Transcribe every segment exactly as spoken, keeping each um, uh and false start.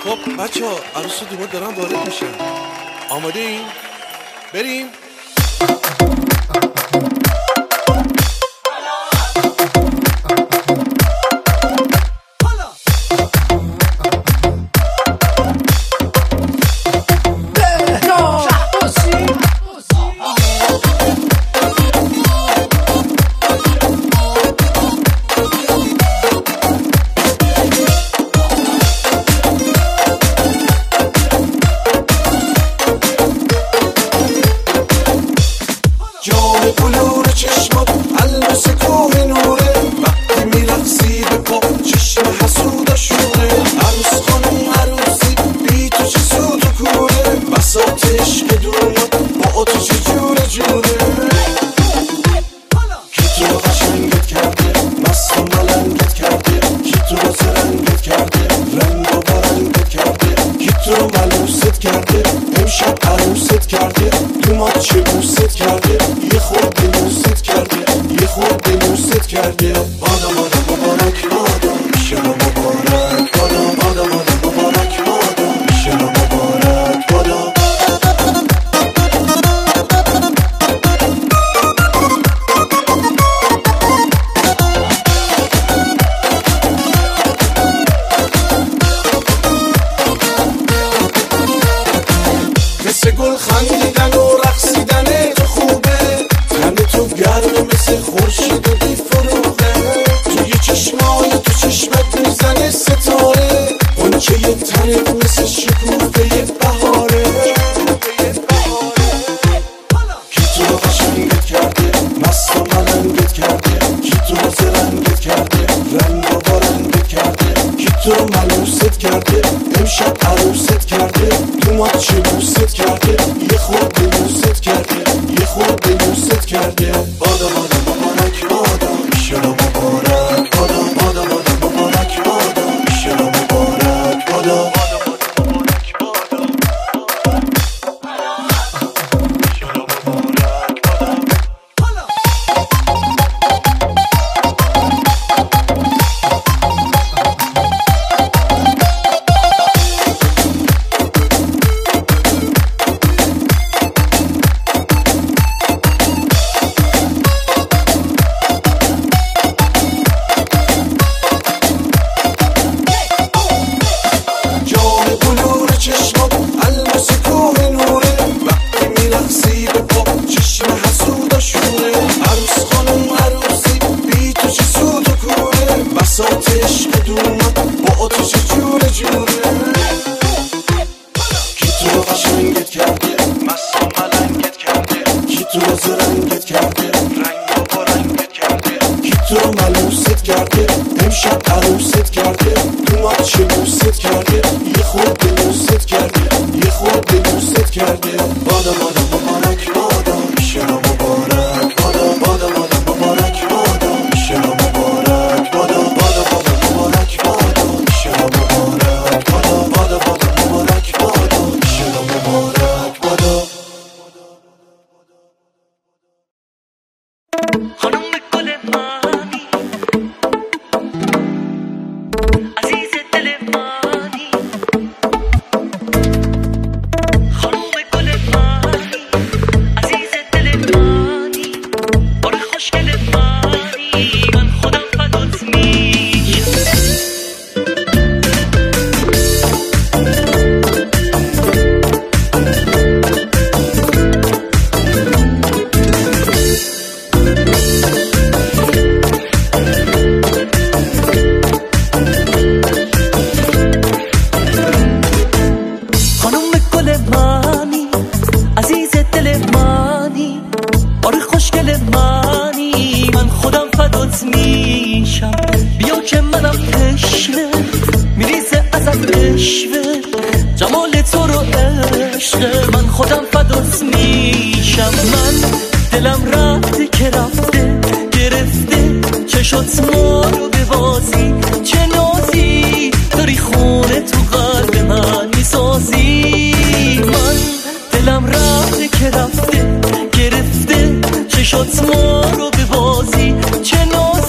خب بچه ها عروس و دوماد دارن وارد میشن. آماده این؟ بریم.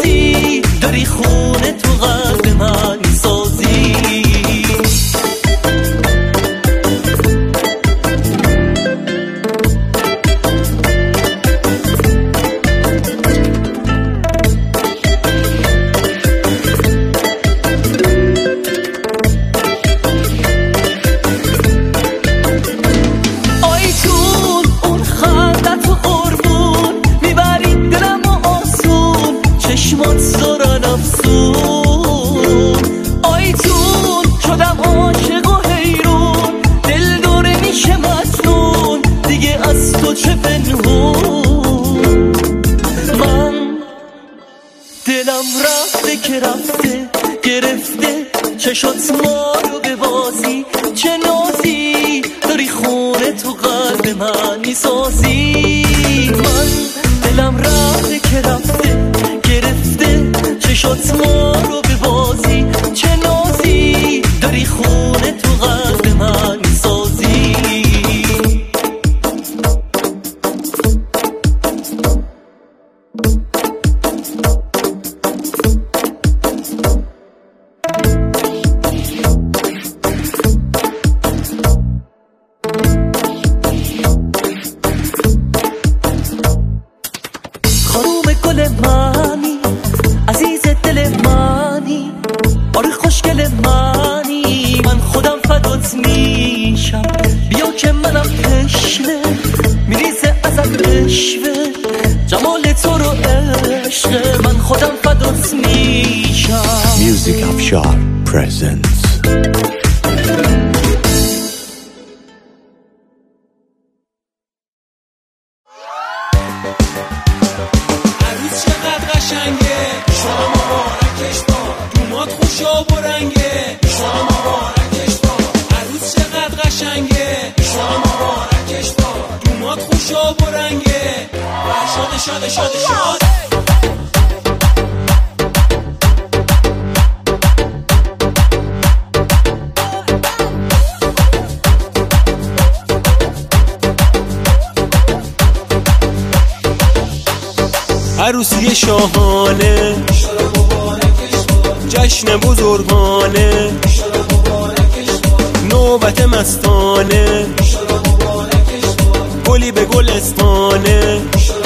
داری خونه تو قلب من سازی. دلم رفته که رفته گرفته چشات ما رو به بازی، چه نازی داری خونه تو قلب من میسازی. من دلم رفته که رفته گرفته چشات ما رو به بازی، چه نازی داری خونه تو قلب من میسازی. Music Afshar presents عروس چقدر قشنگه، شما مبارکش با دومات خوش و برنگه، شما مبارکش با عروس چقدر قشنگه، شما مبارکش با دومات خوش و برنگه. شاد شاد شاد شاد عروسی شاهانه، جشن بزرگانه، نوبت مستانه، گلی به گلستانه.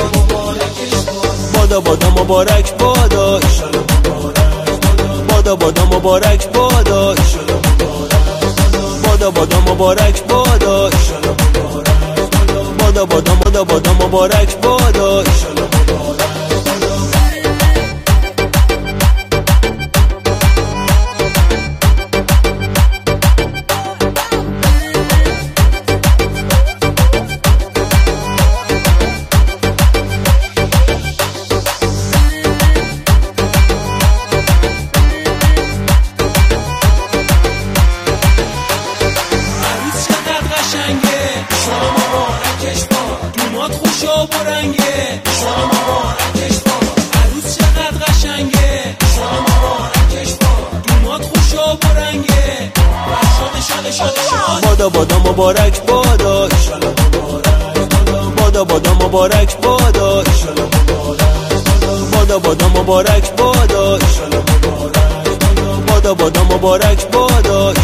بادا بادا مبارک بادا، بادا بادا مبارک بادا، بادا بادا مبارک بادا، بادا بادا بادا بادا مبارک بادا. بادا بادا مبارک بادا، بادا بادا مبارک بادا، بادا بادا مبارک بادا، بادا بادا مبارک بادا.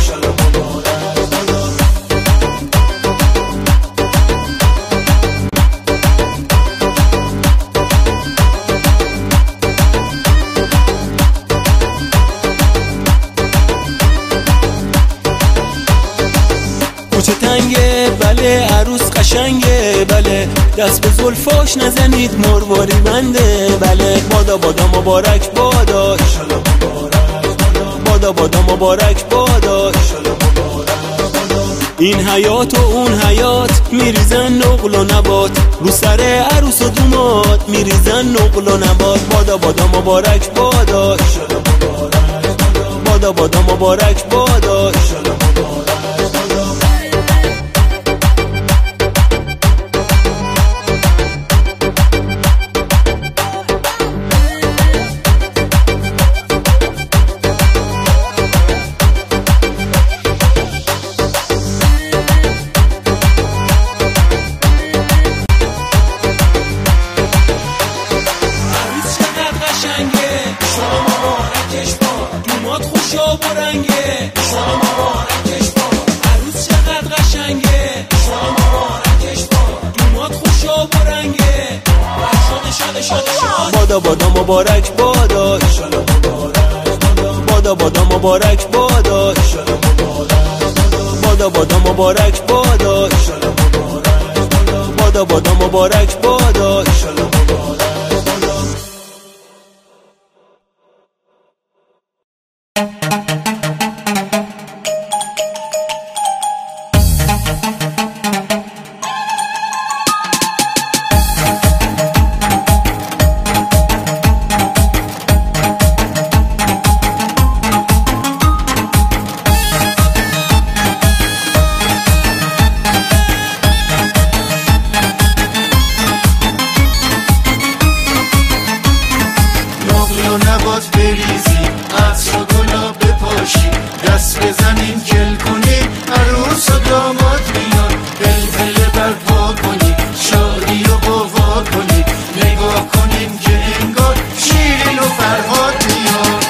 کوچه تنگه بله، عروس قشنگه بله، دست به زلفاش نزنید مرواری بنده بله. بادا بادا مبارک بادا، بادا بادا مبارک بادا. این حیات و اون حیات میریزن نقل و نبات، رو سر عروس و دومات میریزن نقل و نبات. بادا بادا مبارک بادا، بادا بادا مبارک بادا. بادا بادا مبارک بادا، بادا بادا مبارک بادا، بادا بادا مبارک بادا، بادا بادا مبارک بادا. باد بریزی، عطر و گلاب بپاشی، دست بزنیم کل کنیم، عروس و داماد میان، پلپل برپا کنیم، شادی و قوا کنیم، نگاه کنیم که انگار شیرین و فرهاد میان.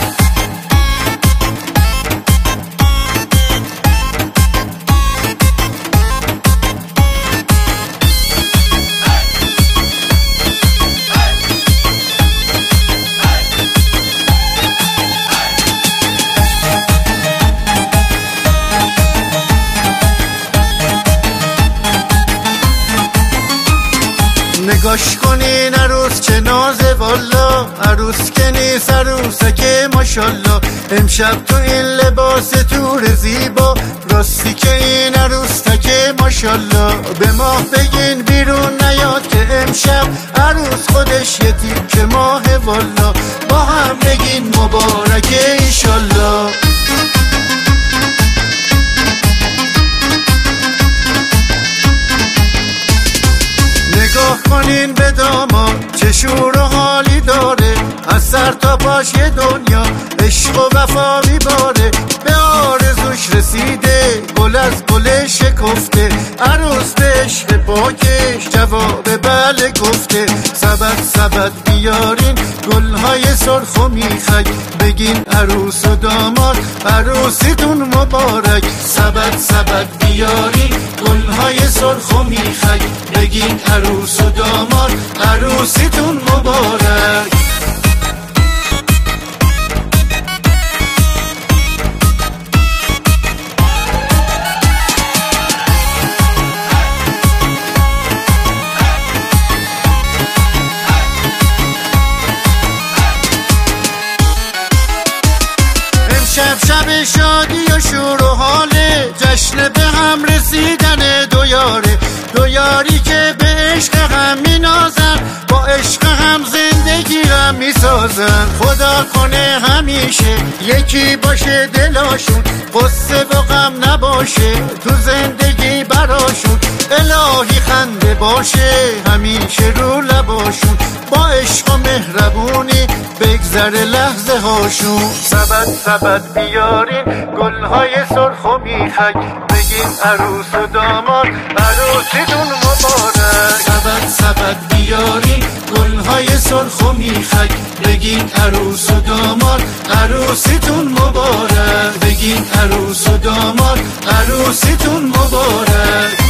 نگاش کنین عروس چه نازه والا، عروس که نیست عروسه که ماشالله، امشب تو این لباس تور زیبا، راستی که این عروس که ماشالله. به ماه بگین بیرون نیاد که امشب عروس خودش یه تیکه ماه والا، با هم بگین مبارکه ایشالله. نگاه کنین به داماد چه شور و حالی داره، از سر تا پاش یه دنیا عشق و وفا میباره، به آرزوش رسیده گل از گل شکفته، عروس به عشق پاکش جواب بله گفته. سبد سبد بیارین گلهای سرخ و میخک، بگین عروس و داماد عروسیتون مبارک. سبد سبد بیارین گلهای سرخ و میخک، بگین عروس و داماد عروسیتون مبارک. امشب شب شادی و شور و حاله، جشن به هم رسیدن دو یاره، دو یاری که به عشق هم می نازن، با عشق هم زندگی هم می سازن. خدا کنه همیشه یکی باشه دلاشون، قصه و غم نباشه تو زندگی براشون، الهی خنده باشه همیشه رو لباشون، با عشق و مهربونی بگذره لحظه هاشون. سبد سبد بیارین گلهای سرخ و میخک، بگین عروس و داماد عروسیتون مبارک. سبد سبد بیارین گلهای سرخ و میخک، بگین عروس و داماد عروسیتون مبارک. بگین عروس و داماد عروسیتون مبارک.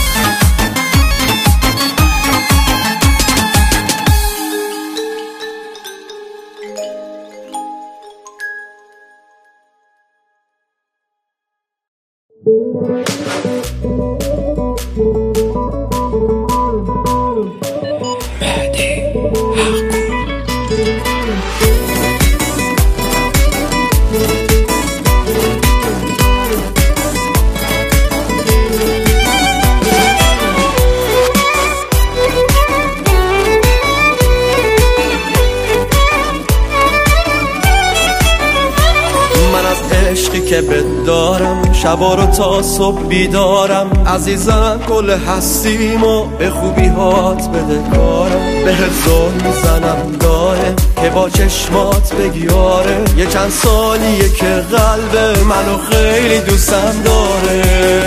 که بدارم شبا رو تا صبح بیدارم، عزیزم گل هستیم و به خوبی هات بده کارم، به زل میزنم دائم که با چشمات بگی آره، یه چند سالیه که قلب منو خیلی دوستم داره.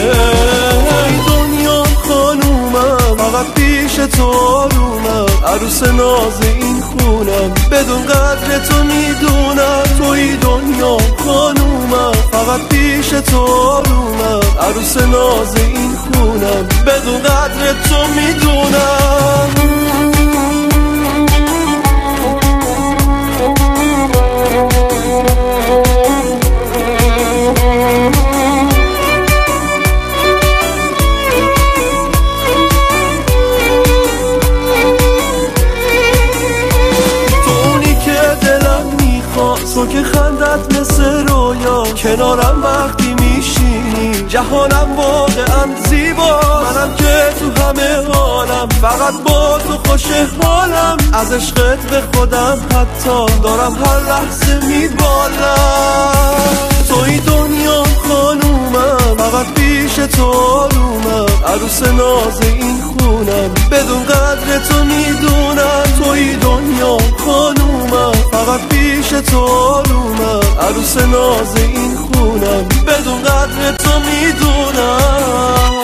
دنیا خانومم فقط پیش تو آرومم، عروس ناز این خونم بدون قدر تو میدونم، توی دنیا خانومم فقط پیش تو آرومم، عروس ناز این خونم بدون قدر تو میدونم. تو که خندت مثل رویا، کنارم وقتی میشینی جهانم واقعا زیبا، منم که تو همه حالم فقط با تو خوش حالم، از عشقت به خودم حتی دارم هر لحظه میبالم. توی دنیا خانومم فقط پیش تو آرومم، عروس ناز این خونم بدون قدر تو میدونم، توی دنیا خانومم فقط پیش تو آرومم، عروس ناز این خونم، بدون قدر تو میدونم.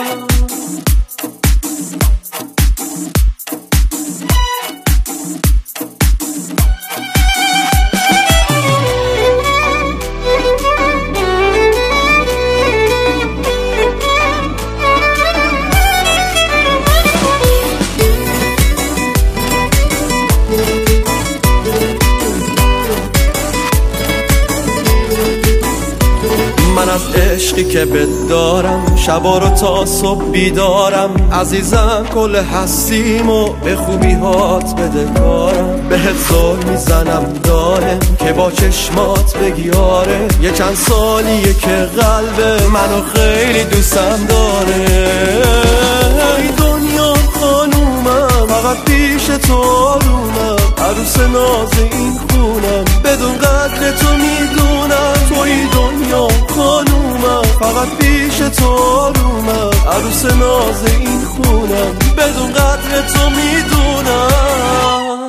من از عشقی که بهت دارم شبا رو تا صبح بیدارم، عزیزم کل هستیم و به خوبی هات بده کارم. بهت زل میزنم دارم که با چشمات بگی آره، یه چند سالیه که قلب منو خیلی دوستم داره. ای دنیا خانومم فقط پیش تو آرومم، عروس ناز این خونم، بدون قدر تو میدونم. توی دنیا خانومم فقط پیش تو آرومم، عروس ناز این خونم، بدون قدر تو میدونم.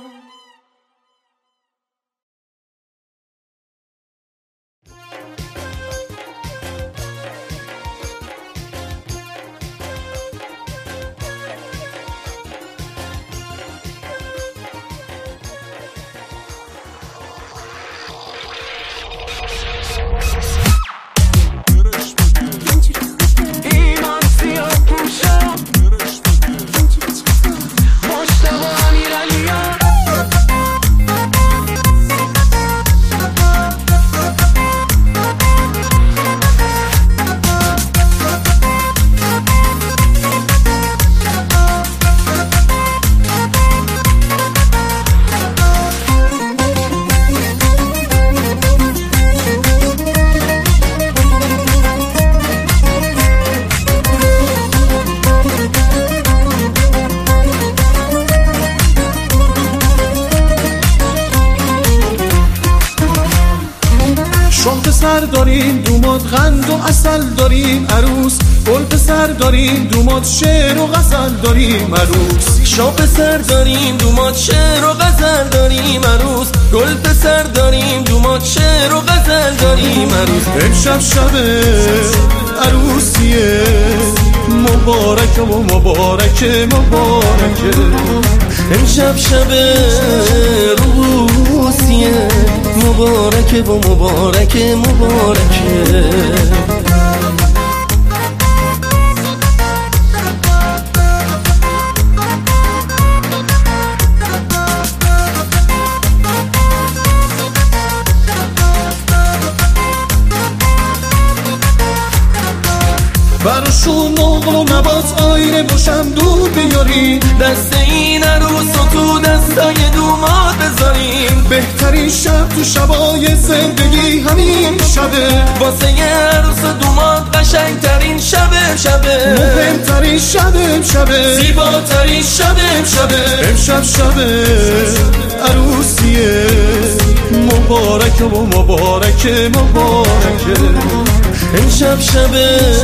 پسر داریم دومات قند و اصل داریم عروس، گل پسر داریم دومات شعر و غزل داریم عروس. شاه پسر داریم دومات شعر و غزل داریم عروس، گل پسر داریم دومات شعر و غزل داریم عروس. امشب شب عروسیه مبارک و مبارک مبارکه، امشب شب روسیه مبارک و مبارک مبارکه. براشون نقل و نبات آینه باشم دور بیاریم، دست این عروس و تو دستای دومات بذاریم. بهترین شب تو شبای زندگی همین شبه، واسه یه عروس دومات قشنگترین شبه شبه، مهمترین شبه شبه، زیباترین شبه شبه. امشب شبه عروسیه مبارک و مبارک مبارکه، امشب شب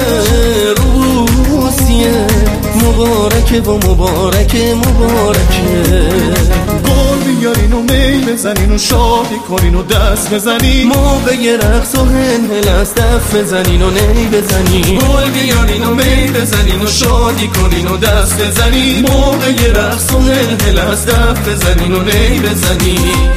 روسیه مبارک و مبارک مبارکه. گل بیارین و می بزنین و شادی کنین و دست بزنین، موقع رقص و هنهل از دف بزنین و نی بزنین. گل بیارین و می بزنین و شادی کنین و دست بزنین، موقع رقص و هنهل از دف بزنین و نی بزنین.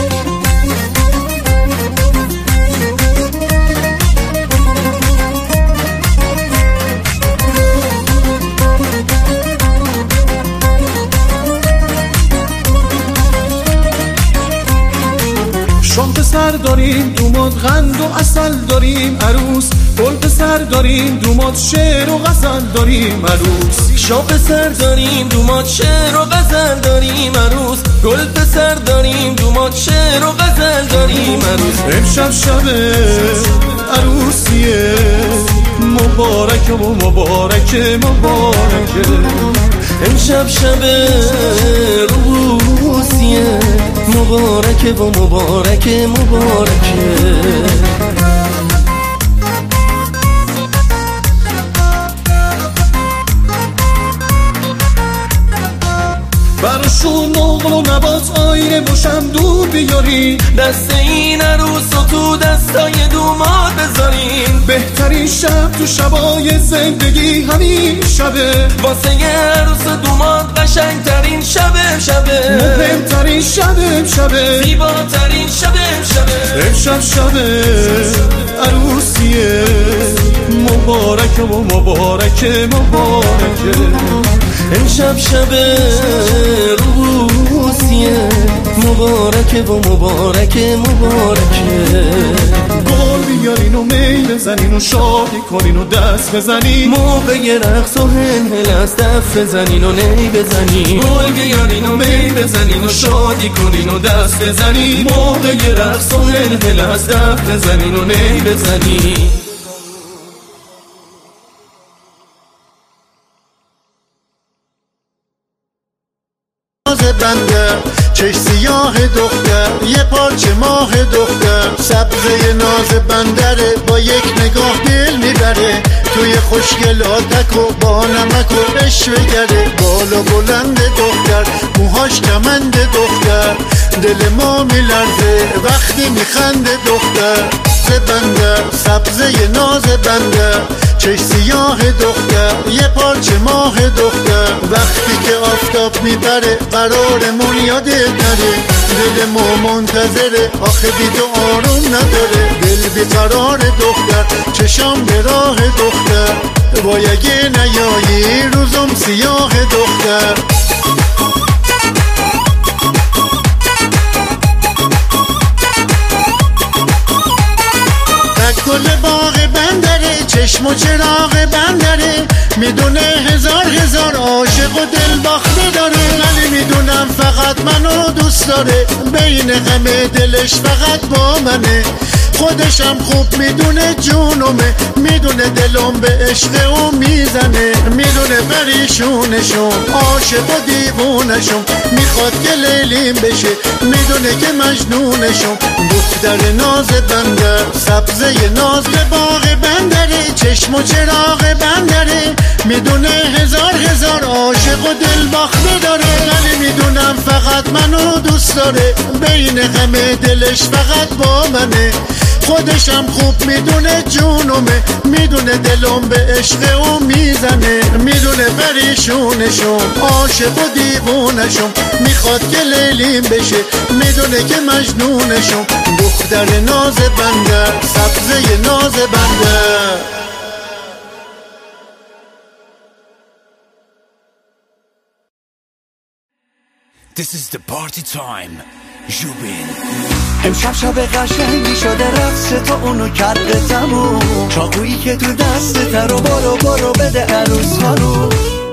شام پسر داریم دومات قند و اصل داریم عروس، گل پسر داریم دومات شعر و غزل داریم عروس. شاه پسر داریم دومات شعر و غزل داریم عروس، گل پسر داریم دومات شعر و غزل داریم عروس. امشب شب عروسیه مبارک و مبارک مبارکه، امشب شب روسیه مبارک و مبارک مبارکه. براشون نقل و نبات آینه باشم دور بیارین دست این عروس و تو دستای دومات بذارین بهترین شب تو شبای زندگی همین شبه واسه یه عروس و دومات قشنگترین شبه شبه مهمترین شبه شبه زیباترین شبه شبه امشب شبه عروسیه مبارکه و مبارکه مبارکه امشب شبه روسیه مبارکه و مبارکه مبارکه گل بیارین و می بزنین و شادی کنین و دست بزنین موقع رقص و هلهل از دف بزنین و نی بزنین گل بیارین و می بزنین و شادی کنین و دست بزنین موقع رقص و هلهل از دف بزنین و نی بزنین بنده چش سیاه دختر یه پارچه ماه دختر سبزه ناز بندره با یک نگاه دل میبره توی خوشگلاتک و با نمک و بشوگره بالا بلند دختر موهاش کمند دختر دل ما میلرزه وقتی میخنده دختر بنده سبزه ناز بنده چش سیاه دختر یه پارچه ماه دختر وقتی که آفتاب میبره قرارمون یادت نره دل ما منتظره آخه بی تو آروم نداره دل بیقرار دختر چشام به راه دختر وای اگه نیایی روزم سیاه دختر گل باغ بندره چشم و چراغ بندره میدونه هزار هزار عاشق و دل باخته داره ولی میدونم فقط منو دوست داره بین همه دلش فقط با منه خودشم خوب میدونه جونمه میدونه دلم به عشق او میزنه میدونه پریشونشم عاشق و دیوونشم میخواد که لیلیم بشه میدونه که مجنونشم دختر ناز بندر سبزه ناز باغ بندره چشم و چراغ بندره میدونه هزار هزار عاشق و دل باخته داره ولی میدونم فقط منو دوست داره بین همه دلش فقط با منه خودشم خوب میدونه جونمه میدونه دلم به عشق او میزنه میدونه پریشونشم عاشق و دیوونشم میخواد که لیلیم بشه میدونه که مجنونشم دختر ناز بندر سبزه ناز بندر This is the party time. جوبین امشب شب قشنگی شده رقص تو اونو کرده تموم چاقویی که تو دستت رو برو برو بده عروس خانوم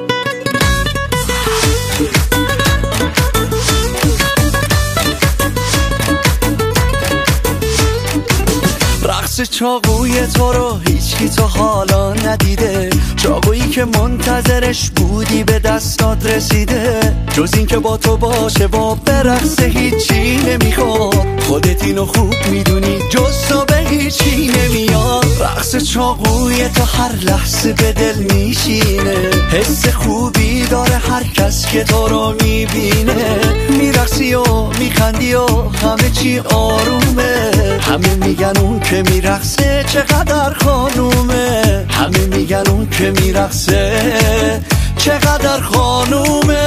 رقص چاقوی تو رو هیچکی تو حالا ندیده چاقویی که منتظرش بودی به دستات رسیده جز این که با تو باشه با برقص هیچی نمیخواد خودت اینو خوب میدونی جز تو به هیچی نمیاد رقص چاقوی تو هر لحظه به دل میشینه حس خوبی داره هر کس که تو رو میبینه میرقصی و میخندی و همه چی آرومه همه میگن اون که میرقصه چقدر خانومه همه میگن اون که میرقصه چقدر خانومه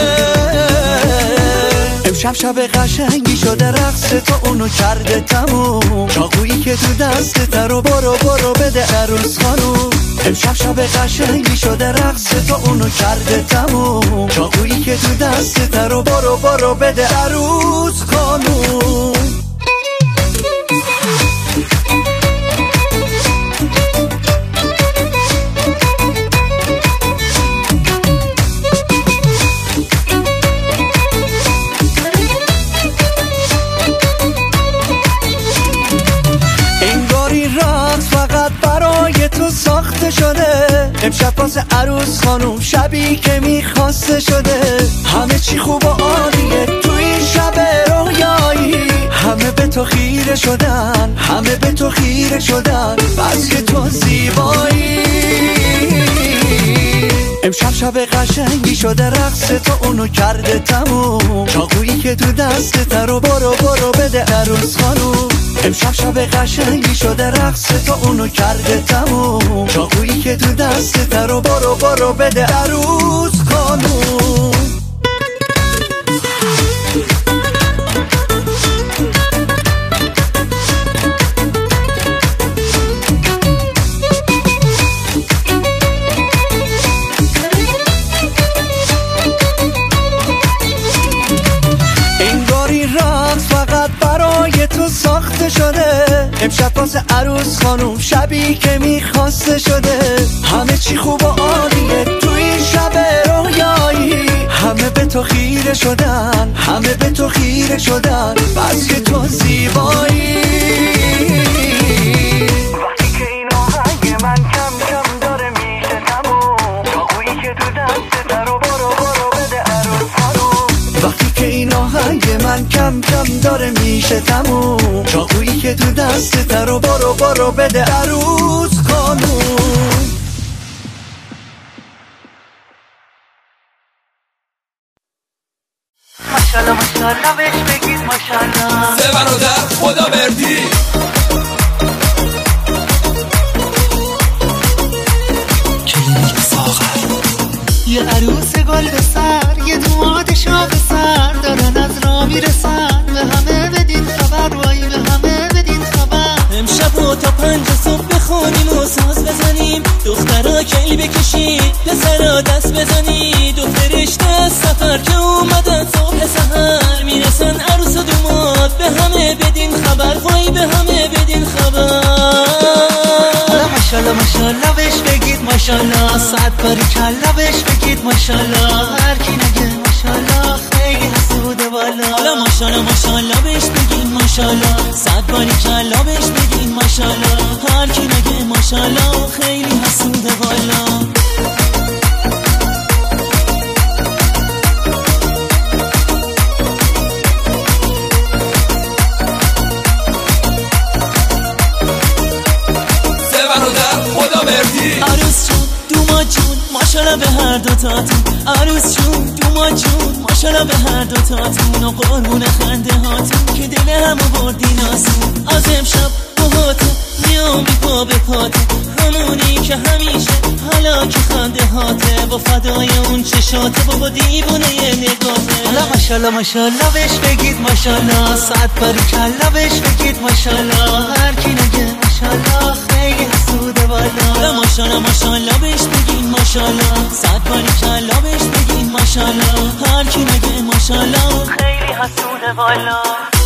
امشب شب قشنگی شده رقص تو اونو کرده تموم چاقویی که تو دستت رو برو برو بده عروس خانوم امشب شب قشنگی شده رقص تو اونو کرده تموم چاقویی که تو دستت رو برو برو بده عروس خانوم ساخته شده امشب واسه عروس خانوم شبی که میخواسته شده همه چی خوب و عالیه تو این شب رویایی همه به تو خیره شدن همه به تو خیره شدن بس که تو زیبایی امشب شب قشنگی شده رقص تو اونو کرده تموم چاقویی که تو دستت رو برو برو بده عروس خانوم امشب شب قشنگی شده رقص تو اونو کرده تموم چاقویی که تو دستت رو برو برو بده عروس خانوم تو ساخته شده امشب واسه عروس خانوم شبی که میخواسته شده همه چی خوب و عالیه تو این شب رویایی همه به تو خیره شدن همه به تو خیره شدن بس که تو زیبایی وقتی که این آهنگ من کم کم داره میشه تموم چاقویی که تو دستت رو برو برو بده عروس خانوم وقتی که این آهنگ من کم کم داره میشه تموم چاقویی که تو دستت رو برو برو بده عروس خانوم ماشالله ماشالله بهش بگید ماشالله سه برادر خدا بردی کلینیک ساغر یه عروس گل به سر یه دوماد شاه به سر دارن از را میرسن به همه بدین خبر وای به همه بدین خبر امشب و تا پنج صبح بخونیم و ساز بزنیم دخترها کلی بکشید پسرها دست بزنید دو فرشته از سفر که اومدن صبح سحر میرسن عروس و دوماد به همه بدین خبر وای به همه بدین خبر ماشالله ماشالله بهش بگید ماشالله صد باری کلا بهش بگید ماشالله هر کی نگه ماشالله خیلی حسوده والا حالا ماشالله ماشالله بهش بگید ماشالله صد باری کلا بهش بگید ماشالله هر کی نگه ماشالله خیلی حسوده والا عروس جون دوما جون ماشالله به هر دوتاتون عروس جون دوما جون ماشالله به هر دوتاتون و قربون خنده هاتون که دل همو بردین آسون از امشب باهاته میام بی پا به پاته همونی که همیشه حالا که خنده هاته با فدای اون چشاته بابا دیوونه یه نگاهه حالا ماشالله ماشالله بهش بگید ماشالله صد باری کلا بهش بگید ماشالله هر کی نگه ماشالله خیلی حسوده والا حالا ماشالله ماشالله بهش بگید ماشالله صد باری کلا بهش بگید ماشالله هر کی نگه ماشالله خیلی حسوده والا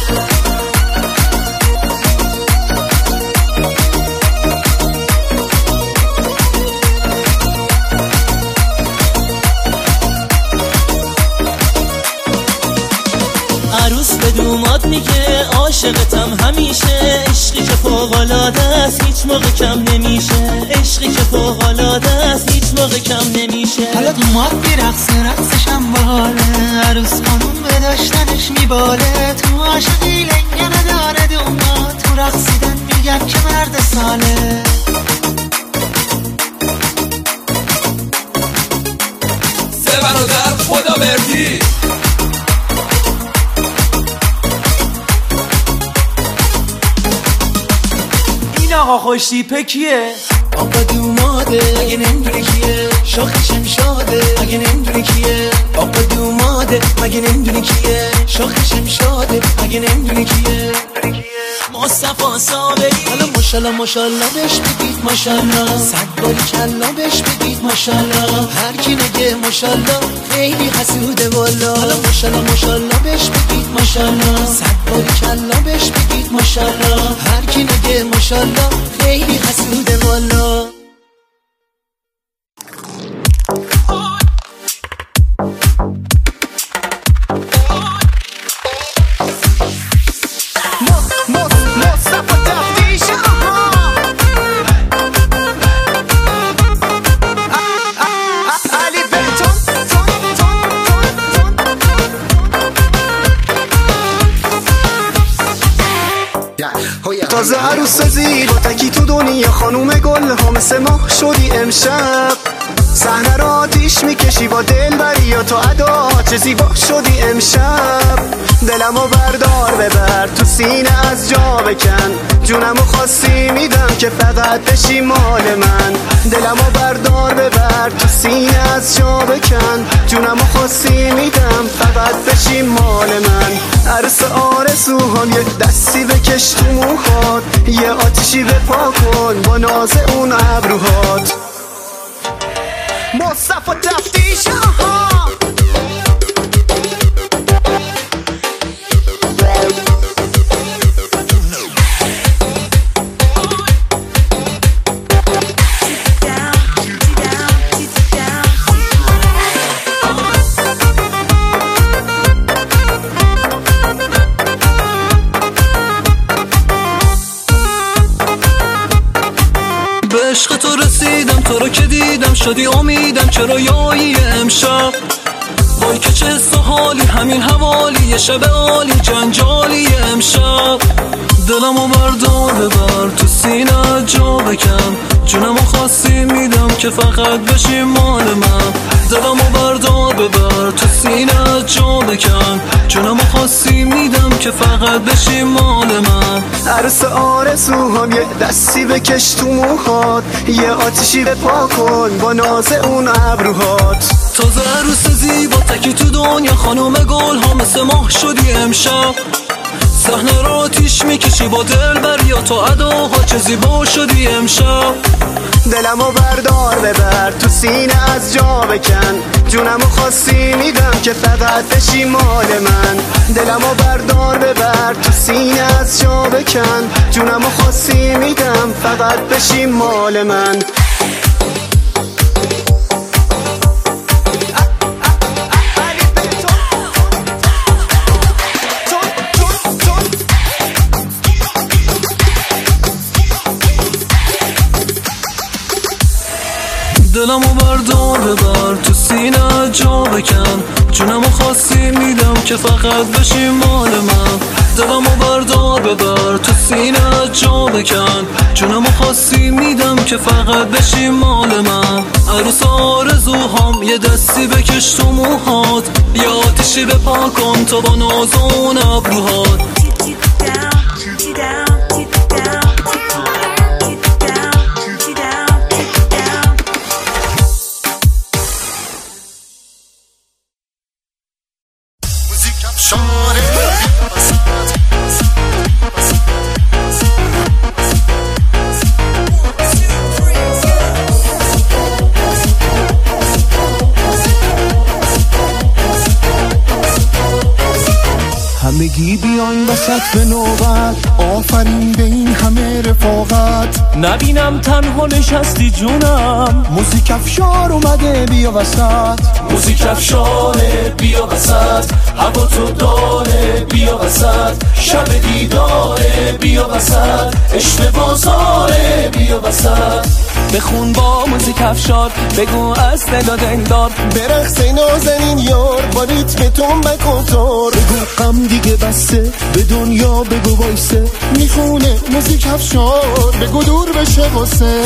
عروس به دوماد میگه عاشقتم همیشه عشقی که فوق‌العاده است هیچ موقع کم نمیشه عشقی که فوق‌العاده است هیچ موقع کم نمیشه حالا دوماد میرقصه رقصش هم باله عروس خانوم به داشتنش میباله تو عاشقی لنگه نداره دوماد تو رقصیدن میگن که مرد ساله سه برادر خدا بردی آقا خوش تیپه کیه؟ آقا دوماده اگه نمیدونی کیه شاخش شاده اگه نمیدونی کیه آقا دوماده مگه نمیدونی کیه شاخش شاده اگه نمیدونی کیه مصطفی صابری حالا ماشالله ماشالله بهش بگید ماشالله صد باری کلا بهش بگید ماشالله هر کی نگه ماشالله خیلی حسوده والا حالا ماشالله ماشالله بهش بگید ماشالله صد باری کلا بهش بگید ماشالله هر کی نگه ماشالله خیلی حسوده والا تازه عروس زیر تکی تو دنیا خانوم گل ها مثل ماه شدی امشب صحنه رو آتیش میکشی با دلبری یا تو ادا، چه زیبا شدی امشب. دلمو بردار ببر تو سینه از جا بکن، جونمو خواستی میدم که فقط بشی مال من. دلمو بردار ببر تو سینه از جا بکن، جونمو خواستی میدم فقط بشی مال من. عروس آرزوهام یه دستی بکش تو موهات، یه آتیشی بپا کن با ناز اون ابروهات. مصطفی تفتیش آها به عشق تو رسیدم، تو رو که دیدم شدی امیدم. چرا یایی امشب وای که چه حالی، همین حوالی یه شب عالی جنجالی امشب. دلمو بردار ببر تو سینه جا بکن، جونمو خواستی میدم که فقط بشی مال من. دلمو بردار ببر تو سینه جا بکن، جونمو خواستی میدم که فقط بشی مال من. عروس آرزوهام یه دستی بکش تو موهات، یه آتیشی بپا کن با ناز اون ابروهات. تازه عروس زیبا تکی تو دنیا، خانوم گل ها مثل ماه شدی امشب. صحنه رو آتیش میکشی با دلبر یا تو اداها، چه زیبا شدی امشب. دلمو بردار ببر تو سینه از جا بکن، جونمو خواستی میدم که فقط بشی مال من. دلمو بردار ببر تو سینه از جا بکن، جونمو خواستی میدم فقط بشی مال من. دلمو بردار ببر تو سینه جا بکن، جونمو خواستی میدم که فقط بشی مال من. دلمو بردار ببر تو سینه جا بکن، جونمو خواستی میدم که فقط بشی مال من. عروس آرزوهام یه دستی بکش تو موهات، یه آتیشی بپا کن تو با ناز اون ابروهات. همگی بیاین وسط به نوبت، آفرین به این همه رفاقت. نبینم تنها نشستی جونم، موزیک افشار اومده بیا وسط. موزیک افشاره بیا وسط، هوا تو داره بیا وسط. شب دیداره بیا وسط، عشق بازاره بیا وسط. بخون با موزیک افشار، بگو از دل و دلدار، برقص نازنین یار با ریتم تنبک و تار. بگو غم دیگه بسته به دنیا بگو وایسه، میخونه موزیک افشار بگو دور بشه واسه.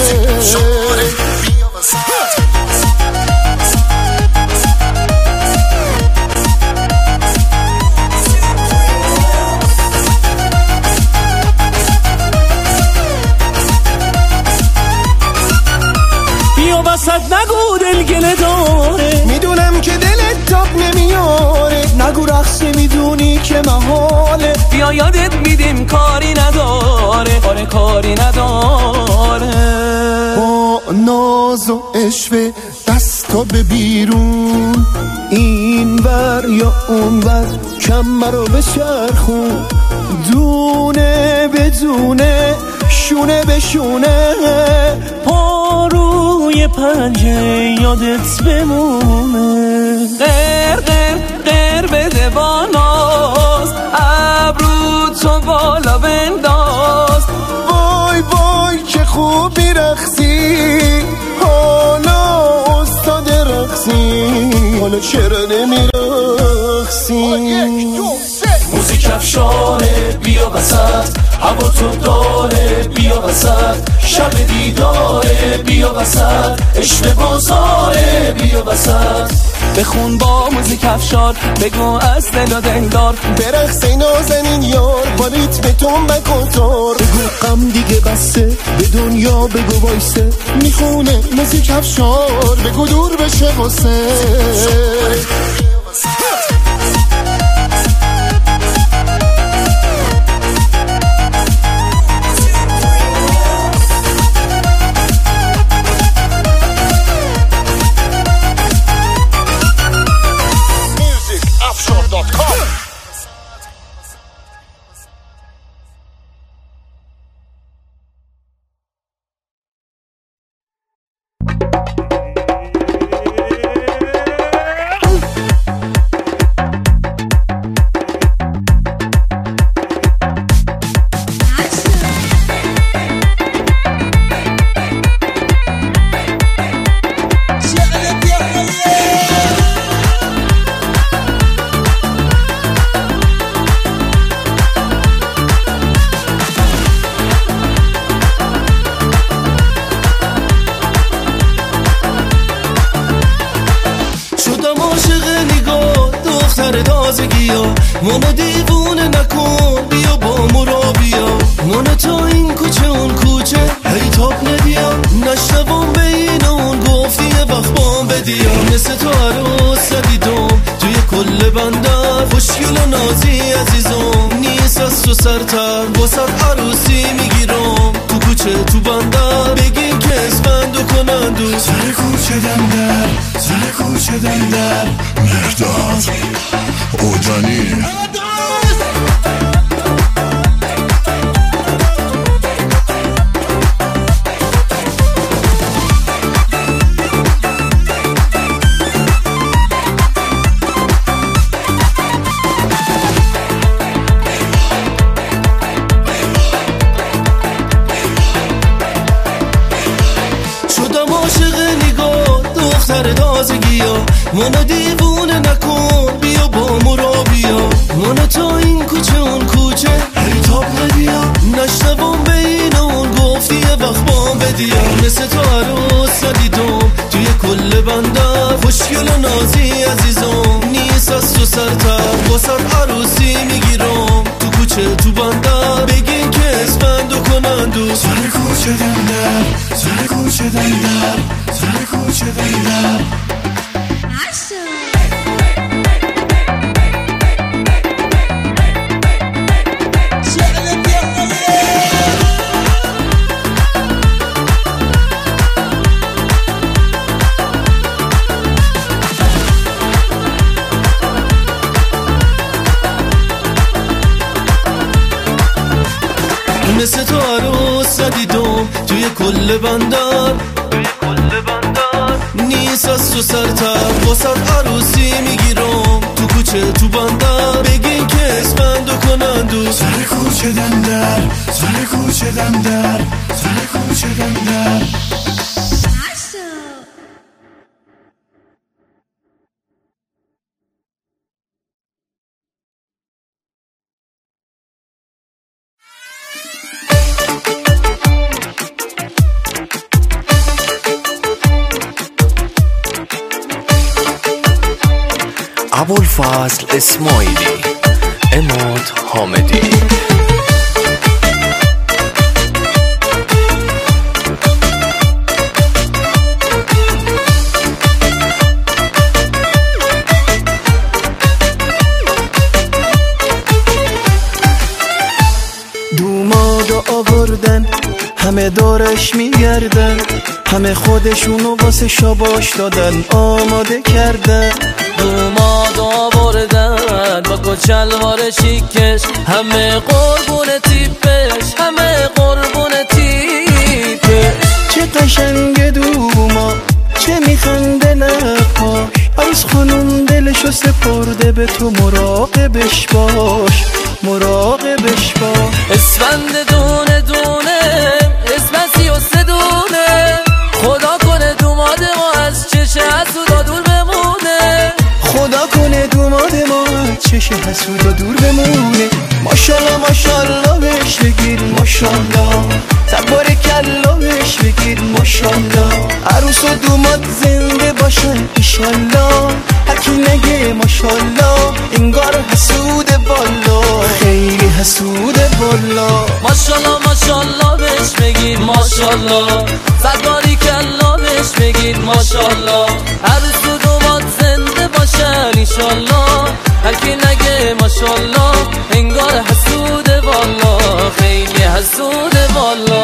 بیا وسط نگو دلگله داره، میدونم که دلت تاب نمیاره. نگو رقص میدونی که محاله، بیا یادت میدیم کاری نداره. آره کاری نداره. با ناز و عشق دستا به بیرون، این ور یا اون ور کمر رو بچرخون. دونه بدونه شونه به شونه، پا روی پنجه یادت بمونه. غیر غیر غیر بده با ناز، ابرو تو بالا بنداز. وای وای که خوب میرقصی، حالا استاد رقصی، حالا چرا نمیرقصی؟ موزیک افشاره بیا وسط، هوا تو داره بیا وسط. شب دیداره بیا وسط، عشق بازاره بیا وسط. بخون با موزیک افشار، بگو از دل و دلدار، برقص نازنین یار با ریتم تنبک و تار. بگو غم دیگه بسته، به دنیا بگو وایسه، میخونه موزیک افشار، بگو دور بشه غصه. منو دیوونه نکن بیا با مرا بیا، منو تا این کوچه اون کوچه هی تاب ندیا، نشنوم بین اون گفتی یه وقت بام بدیا. مثل تو عروس ندیدم توی کل بندر، خوشگل و نازی عزیزم نیست از تو سرتر، واسه عروسی میگیرم تو کوچه تو بندر، بگین که اسفندو کنن دو سر کوچه دندر، سر کوچه دندر، مرداد اوجانی. شدم عاشق نگاه دختر تازگیا، منو دیوونه نکن بیا با مرا بیا، منو تا این کوچه اون کوچه هی تاب ندیا، نشنوم بین اون گفتی یه وقت بام بدیا. مثل تو عروس ندیدم توی کل بندر، خوشگل و نازی عزیزم نیست از تو سرتر، واسه عروسی میگیرم تو کوچه تو بندر، بگین که اسفندو کنن دو سر کوچه دندر، سر کوچه دندر، سر کوچه دندر. مثل تو عروس ندیدم توی کل بندر، نیست از تو سرتر، واسه عروسی میگیرم تو کوچه تو بندر، بگین که اسفندو کنن دو سر کوچه دندر، سر کوچه دندر، سر کوچه دندر. ابوالفضل اسماعیلی، عماد حامدی. دومادو آوردن همه دارش میگردن، همه خودشونو واسه شاباش دادن آماده کردن. دومادو آوردن با کچلوار شیکش، همه قربون تیپش، همه قربون تیپش. چه قشنگ دوما، چه میخنده لپاش، عروس خانم دلشو سپرده به تو، مراقبش باش، مراقبش باش. اسفند دونه دونه، اسمسی و سه دونه، خدا کنه دوماد ما از چشه حسودا دور بمونه، خدا کنه دوماد ما از چشه حسودا دور بمونه. ماشالله ماشالله بهش بگیر ماشالله، تبارکالله بهش بگید ماشالله. عروس و دوماد زنده باشن ایشالله. هرکی نگه ماشالله انگار حسود بالا، خیلی حسود بالا. ماشالله ماشالله بهش بگید ماشالله. صد باری کلا بهش بگید ماشالله. عروس و دوماد زنده باشن ایشالله. هرکی نگه ماشالله انگار حسود بالا، خیلی حسود بالا.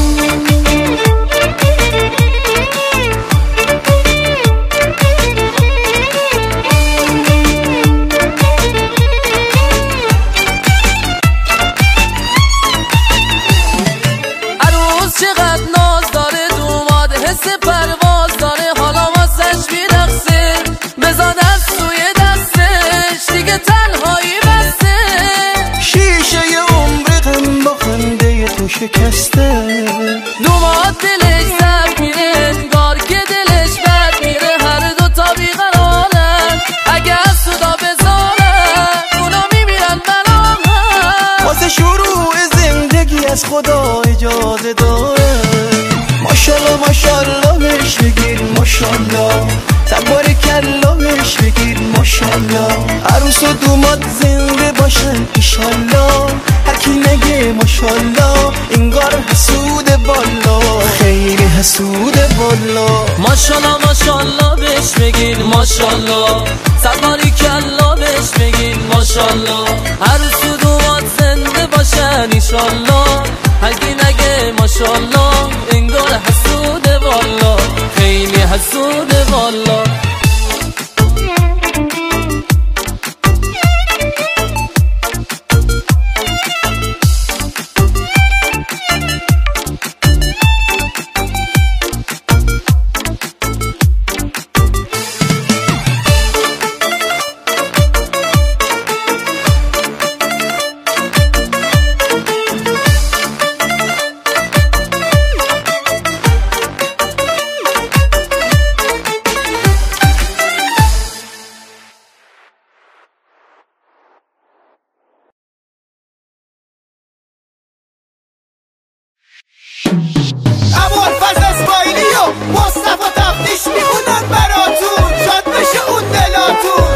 چقدر ناز داره دوماد، حس پرواز داره، حالا واسش میرقصه. بزا دست توی دستش دیگه تنهایی بسته. شیشه عمر غم با خنده تو شکسته. دوماد دلش زد میره انگار که دلش بد میره. هر دو تا بیقرارن اگه از صدا بذارن اونا میمیرن بنامن. واسه شروع زندگی از خدا اجازه داره. ماشالله ماشالله بهش بگید ماشالله. تبار کلا بهش بگید ماشالله. عروس و دوماد زنده باشن ایشالله. هرکی نگه ماشالله انگار حسود بالا، خیلی حسود بالا. ماشالله ماشالله بهش بگید ماشالله. صد باری کلا بهش بگید ماشالله. عروس و دوماد زنده باشن ایشالله. هرکی نگه ماشالله انگار حسود بالا، خیلی حسود بالا. ابوالفضل اسماعیلی و مصطفی تفتیش میخونن براتون، شاد بشه اون دلاتون.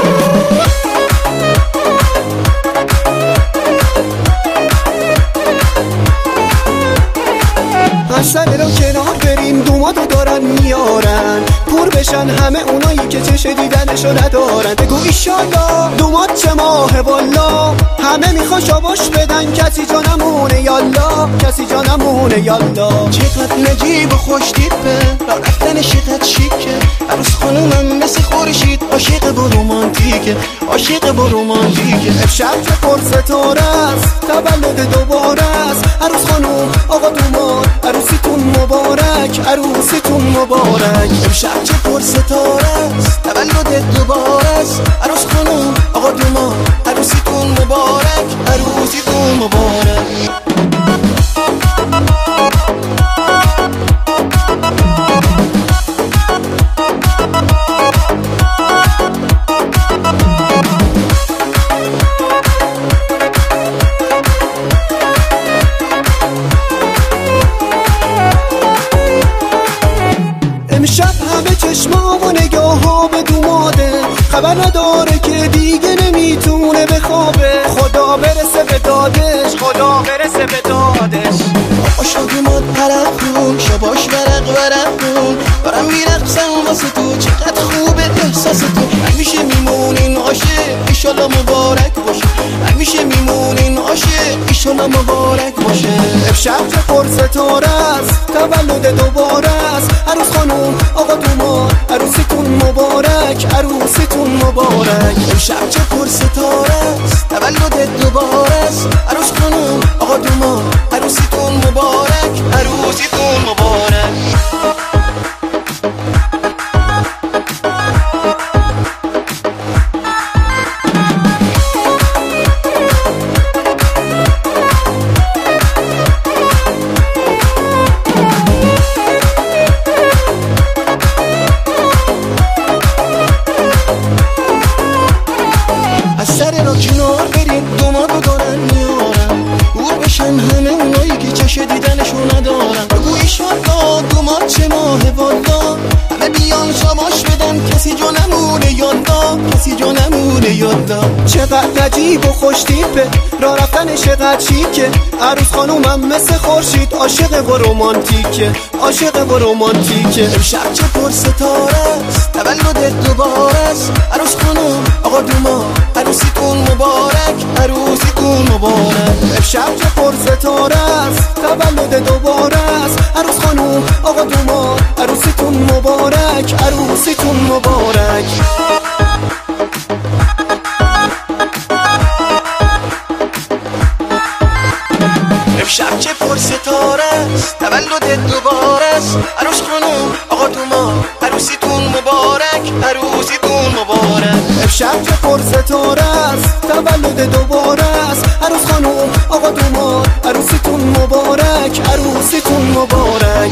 حسن رو کنار بریم دومادو دارن میارن، پور بشن همه اونایی که چش دیدنشو ندارن. بگو ایشالله دوماد چه ماه والا، همه میخوان شاباش بدن کسی جا نمونه یالا، کسی جا نمونه یالا. چقدر نجیب و خوش دیپه، را رفتن شقد شیکه. عروس خانومم مثل خورشید عاشق با رومانتیکه، عاشق با رومانتیکه. امشب که پر ستاره است تولد دوباره است. عروس خانوم آقا دوماد عروسیتون مبارک، عروسیتون مبارک. امشب چه پر ستاره است تولد دوباره است. عروس خانوم آقا دوماد عروسیتون مبارک، عروسیتون مبارک. امشب همه چشما و نگاه ها به دوماده، خبر نداره که دیگه نمیتونه بخوابه. خدا برسه به دادش، خدا برسه به دادش. آشا دوماد پرق کن، شباش ورق ورق کن. دارم میرقصم واسه تو، چقدر خوبه احساس تو. همیشه میمونین عاشق ایشالا مبارک باشه، همیشه میمونین عاشق ایشالا مبارک باشه. امشب چه پر ستاره است تولد دوباره است. عروس خانوم آقا دوماد عروسیتون مبارک، عروسیتون مبارک. امشب چه پر ستاره است تولد دوباره است. عروس خانوم آقا دوماد عروسیتون مبارک، عروسیتون مبارک. از سر را کنار برید دومادو دارن میارن، گور بشن همه اونایی که چش دیدنشو ندارن. بگو ایشالله دومات چه ماه والا، همه بیان شماش بدن کسی جو نمونه یالا، کسی جو نمونه یالا. چقدر عجیب و خوش تیپه راه رفتنش چقدر شیکه، عروس خانومم مثل خورشید عاشق و رومانتیکه، عاشق و رومانتیکه. امشب چه پر ستاره است تولد دوباره است، عروس خانوم آقا دوما عروسیتون مبارک، عروسیتون مبارک. امشب چه پر ستاره است تولد دوباره است، عروس خانوم آقا دوما عروسیتون مبارک، عروسیتون مبارک. امشب چه پر ستاره است تولد دوباره است، عروس خانوم آقا دوما عروسیتون مبارک، عروسیتون مبارک. امشب چه پر ستاره است تولد دوباره است، عروس خانوم آقا دوما عروسیتون مبارک، عروسیتون مبارک.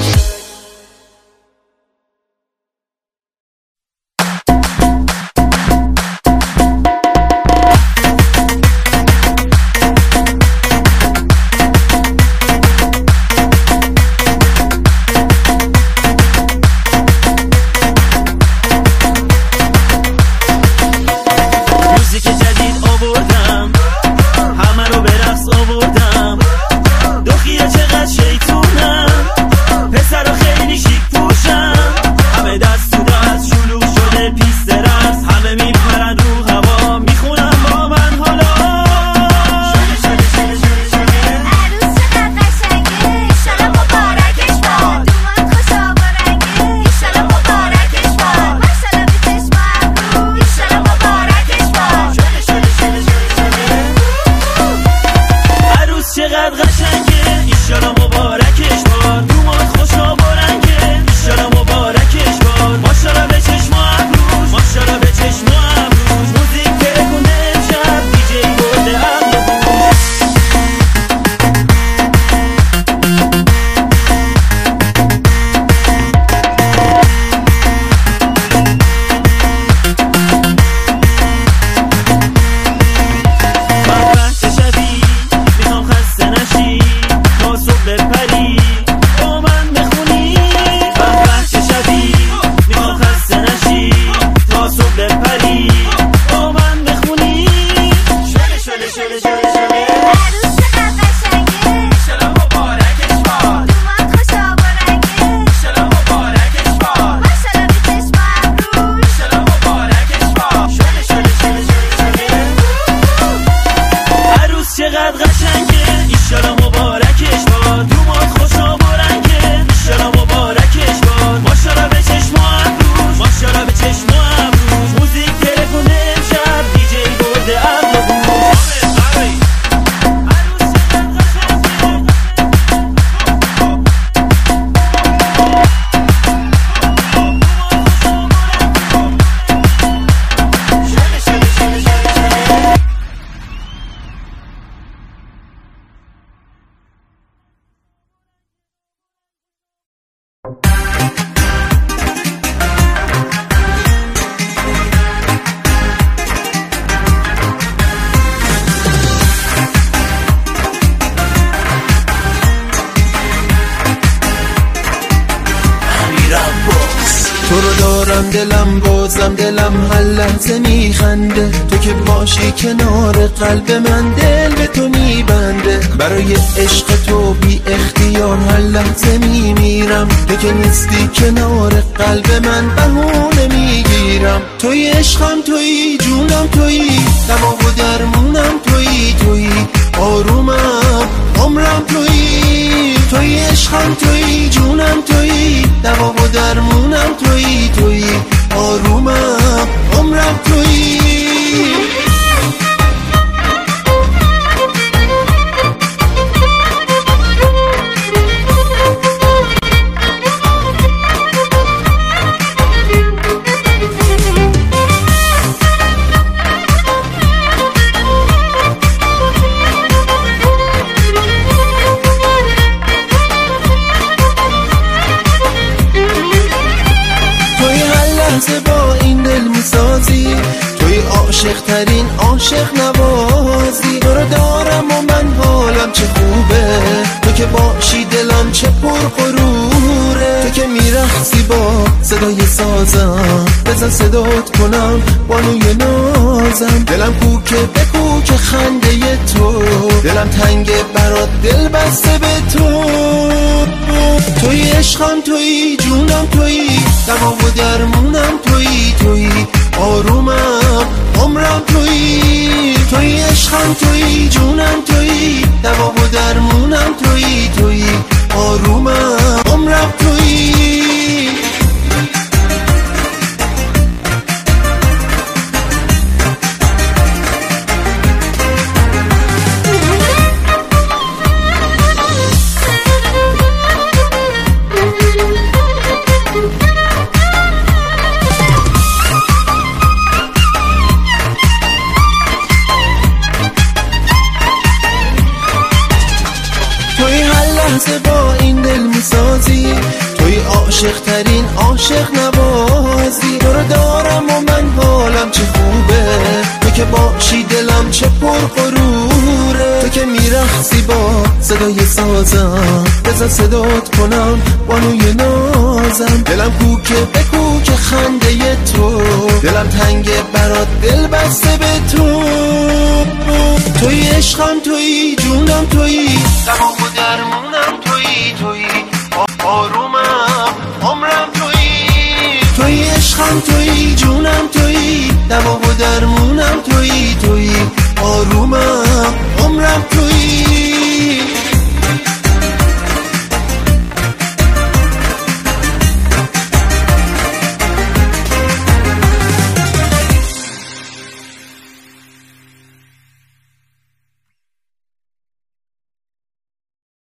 تو رو دارم دلم بازم دلم هر لحظه میخنده، تو که باشی کنار قلب من دل به تو میبنده. برای عشق تو بی اختیار هر لحظه میمیرم، تو که نیستی کنار قلب من بهونه میگیرم. توی عشقم توی جونم توی دوا و درمونم توی توی آرومم عمرم توی. توی عشقم توی جونم توی دوا و درمونم توی توی آرومم عمرم توی. با این دل میسازی توی عاشق ترین عاشق نوازی. تو رو دارم و من حالم چه خوبه، تو که باشی دلم چه پر غروره. تو که میرم میرقصی با صدای سازم، بزن صدات کنم بانوی نازم. دلم کوکه به کوک خنده تو، دلم تنگه برات دل بسته به تو. توی عشقم توی جونم توی، دوا و درمونم توی توی آرومم عمرم توی. توی عشقم توی جونم توی، دوا و درمونم توی توی آرومم عمرم توی. با این دل میسازی، توی عاشق ترین عاشق نوازی. تو رو دارم و من حالم چه خوبه، تو که باشی دلم چه پرغروره. تو که میرقصی با صدای سازم، بزن صدات کنم بانوی نازم. دلم کوکه به کوک خنده تو، دلم تنگه برات دل بسته به تو. توی عشقم توی جونم توی، دوا و درمونم توی توی آرومم عمرم توی. توی عشقم توی جونم توی، دوا و درمونم توی توی آرومم عمرم توی.